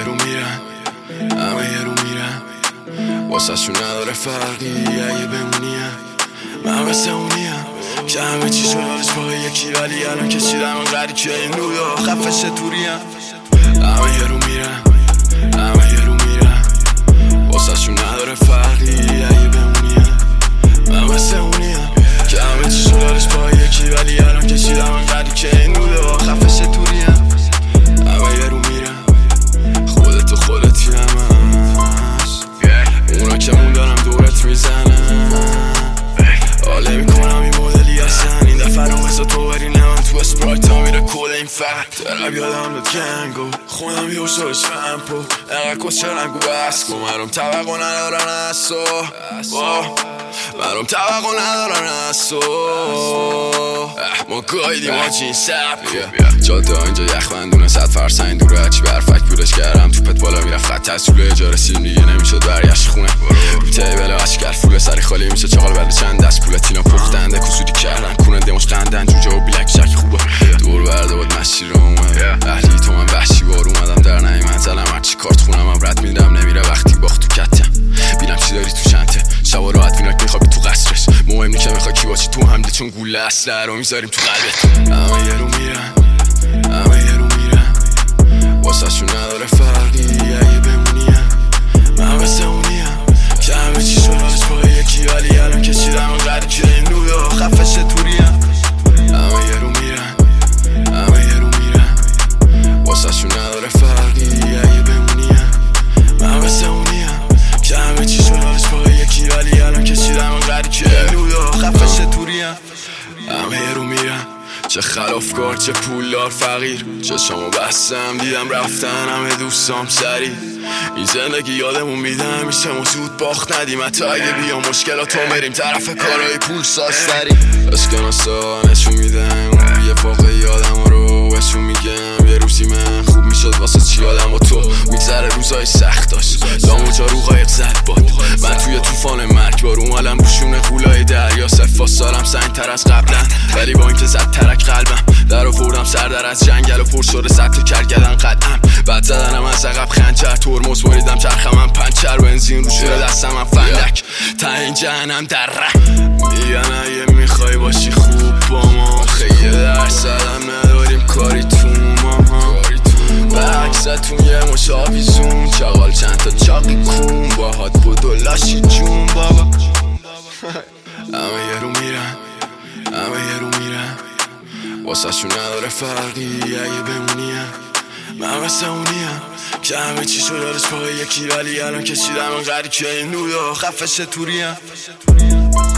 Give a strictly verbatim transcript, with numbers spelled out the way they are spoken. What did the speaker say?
رو میرن، همه یه رو میرن، واسه شون نداره فرقی اگه بمونیم. من مثل اونیم که همه چی شد حالش با یکی، ولی الان کشیدم انقدر که این رویا خفش توریم. همه یه رو میرن، همه یه رو میرن، واسه شون نداره فرقی اگه بمونیم. من مثل اونیم که همه چی شد حالش با یکی، ولی الان کشیدم انقدر که این رویا خفش توریم. همه یه رو میرن، خودت و خودتی هم هست، اونا که مون دارم دورت میزنن. حاله میکنم این مدلی هستن، این دفعه رو مثل تو برین من تو اسپرایت ها میره کل این فقط ترب یادم داد گنگو خونم یه شدش فمپو اینقدر کچرم گو بس کن. مرام توقع ندارن از تو، مرام توقع ندارن از تو، ما گایدیم آجی این سب جاده اینجا یخ بندونه صد فرسنگ دوره، هرچی برفک بودش کردم توپت بالا میرفت خط تسوله اجاره سیم دیگه نمیشد برگشت خونه. رو تیبل اشکر فوله سری خالی میشه چاقال بله چند دست پولت اینا پختنده کسودی کردن کونه دموش قندن جوجه و بیلک شک خوبه دور برده بود مشی رو اومد اهلی تو من وحشی بار اومدم در نایمت زلم هرچی کارت خونم هم رد میدم نمیره وقتی باخت تو کتم. بینم چی داری تو شنته شبا راحت وینک میخوابی تو قصرش، مهم نی که میخوای کی باشی تو همده چون گوله اصله رو میذاریم تو قلبت. همه یه رو میرن، همه یه رو میرن، واسه شون نداره فرقی اگه بمونیم. من مثل اونیم که همه چی شد حالش با یکی، ولی الان کشیدم انقدر که این رویا خفش توریم. همه یه رو میرن، همه یه رو میرن، واسه شون نداره فرقی اگه بمونیم. من مثل اونیم که همه چی شد حالش با یکی، ولی الان کشیدم انقدر که این رویا خفش توریم. همه یه رو میرن، چه خلافکار چه پولدار فقیر، چشامو بستم دیدم رفتن همه دوستام سری. این زندگی یادمون میدم میشه ما زود باخت ندیم، حتی اگه بیا مشکلاتو بریم طرف کارهای پول ساستری. اسکناسا نشون میدم اون یه واقعی یادم رو بهشون میگم یه روزی من خوب میشد واسه چی آدم و تو میگذره روزای سخت داشت دامو جارو قایق زد باد من توی طوفان مرگبار اومالم روشون قولای دریا صفا سالم سنگ تر از قبلا، ولی با اینکه زد ترک قلبم در آوردم سر در از جنگل و پر شده سطح کرگدن قدم بعد زدنم از عقب خنجر ترمز بریدم چرخمم پنچر بنزین رو شده دستم هم فندک تا این جهنم در ره. میگن اگه میخوای باشی خوب با ما خیلی درصدم نداریم کاری تو ما به عکستون یه مشابی زون چاقال چند تا چاقی کون باهات بود و لاشی جون بابا. همه یه رو میرن، همه یه رو میرن، واسه شون نداره فرقی اگه بمونیم. من مثل اونیم که همه چی شد حالش با یکی، ولی الان کشیدم انقدر که این رویا خفش توریم.